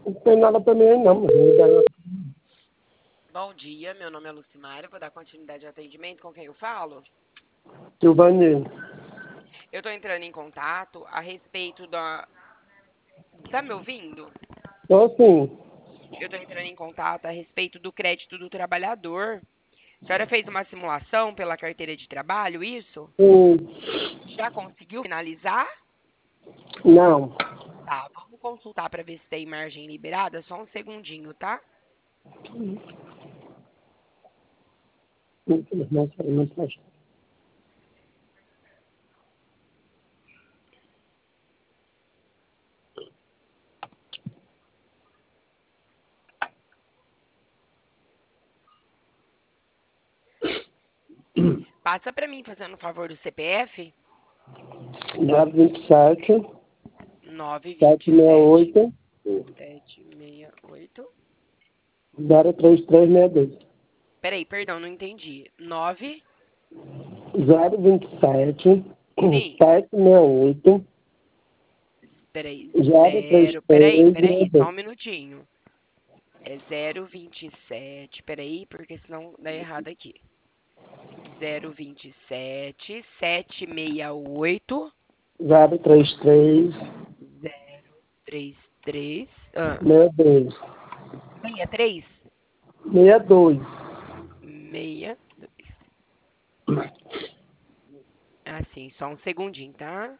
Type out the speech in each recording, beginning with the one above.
Não tem nada pra mim aí, não. Bom dia, meu nome é Lucimária, vou dar continuidade ao atendimento. Com quem eu falo? Silvani. Eu tô entrando em contato a respeito da... Tá me ouvindo? Tô sim. Eu tô entrando em contato a respeito do crédito do trabalhador. A senhora fez uma simulação pela carteira de trabalho, isso? Sim. Já conseguiu finalizar? Não. Tá, vamos consultar para ver se tem margem liberada. Só um segundinho, tá? Passa para mim, fazendo um favor, do CPF. 027 927 768 768. 03362. Peraí, perdão, não entendi. 9. 027 Sim. 768 Peraí, 03362. só um minutinho. É 027. Peraí, porque senão dá errado aqui. 027 768 033 033 62. 63 62. 62. Assim, só um segundinho, tá?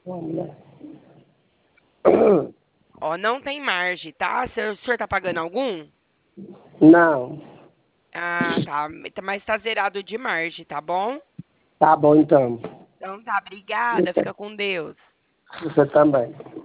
Ó, não tem margem, tá? O senhor tá pagando algum? Não. Ah, tá. Mas tá zerado de margem, tá bom? Tá bom, então. Então tá, obrigada. Fica com Deus. Você também.